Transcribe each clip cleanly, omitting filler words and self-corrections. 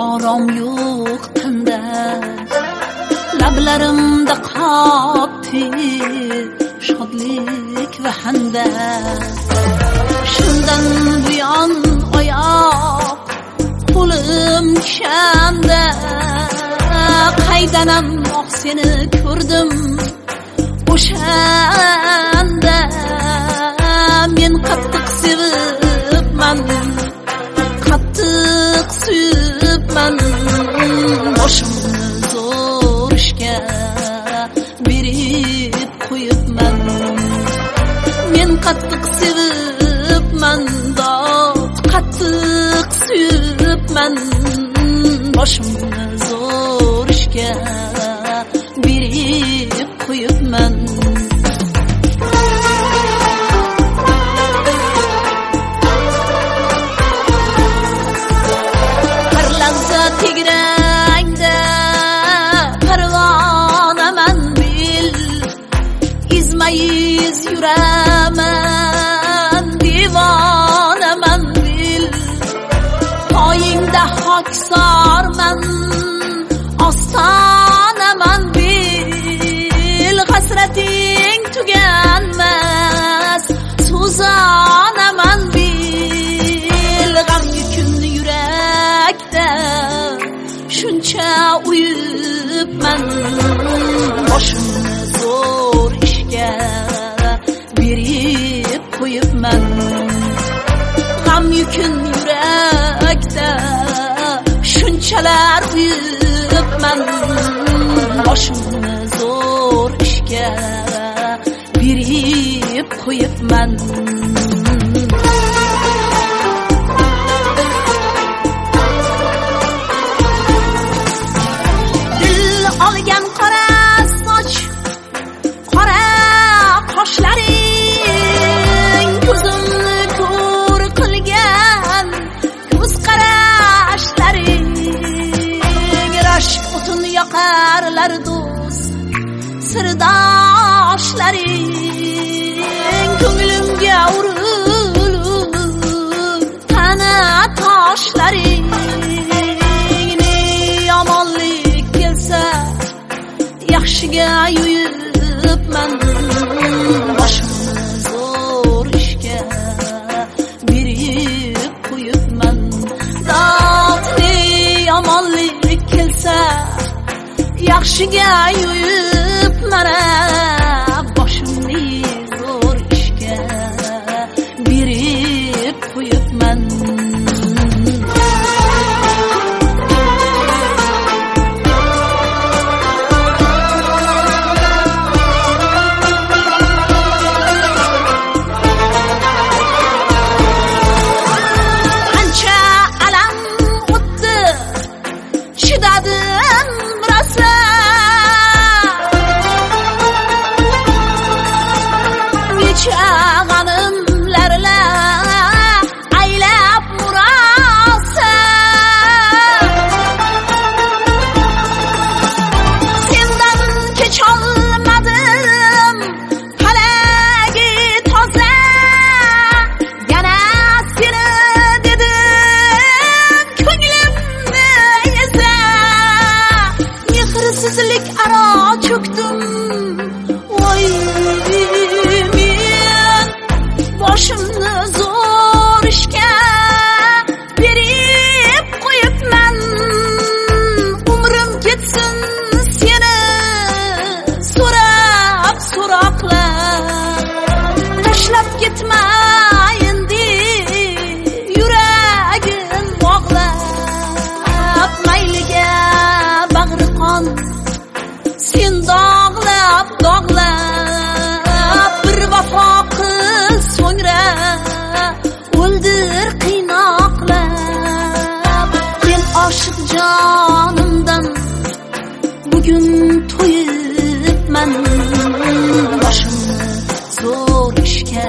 orom yo'q tunda, lablarimda qopti shodlik va handa. Shundan buyon oyoq qo'lim kishanda, qaydanam seni ko'rdim o'shanda. Men qattiq sevibman, qattiq suyibman, boshimni zo'r ishga berib qo'yibman. Men qattiq sevibman, qattiq suyibman, boshimni zo'r ishga berib qo'yibman. Tegrangda parvonaman bil, izma-iz yuraman, divonaman bil. Poyingda hoksorman, ostonaman bil. Hasrating tuganmas, so'zonaman bil. G'am yukun yurakda shuncha uyibman, boshimni zo'r ishga berib qo'yibman. G'am yukun yurakda shunchalar uyibman, boshimni zo'r ishga berib qo'yibman. Olgan qora soch, qora qoshlaring, ko'zimni ko'r qilgan ko'z qarashlaring. Rashk o'tin yoqarlar do'st sirdoshlaring. Ko'nglimga urilib tana toshlaring. Yomonlik kelsa yaxshiga yuyibman, boshimni zo'r ishga berib qo'yibman. Dodli yomonlik kelsa yaxshiga yuyibman, boshimni zo'r ishga berib qo'yibman. Boshimni zo'r ishga berib qo'yibman. Umrim ketsin seni so'rab so'roqlab, tashlab ketmayin deb yuragim bog'lab. Mayliga bag'ri qon sen dog'lab dog'lab, bir vafo qil so'ngra o'ldir qiynoqlab. Men oshiq jonimdan bugun to'yibman, boshimni zo'r ishga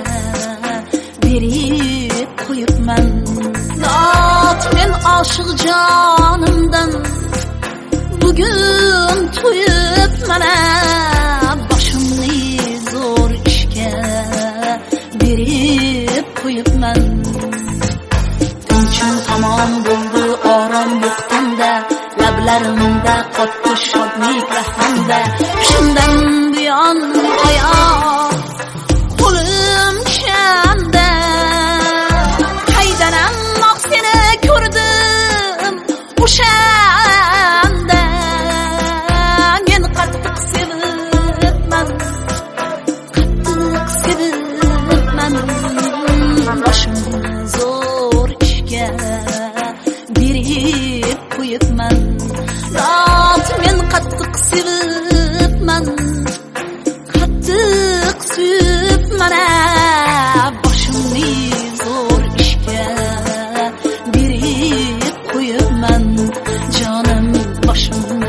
berib qo'yibman. Men oshiq jonimdan bugun to'yibman, boshimni zo'r ishga berib qo'yibman. Tinchim tamom bo'ldi, orom yo'q tanda. hamda lablarimda qotdi shodlik va hamda shundan buyon hayot qo'lim shanda qaydanam seni ko'rdim o'shanda men qattiq sevibman boshimni zo'r ishga berib qo'yibman zot men qattiq sevibman qattiq suyibman boshimni zo'r ishga berib qo'yibman jonim boshim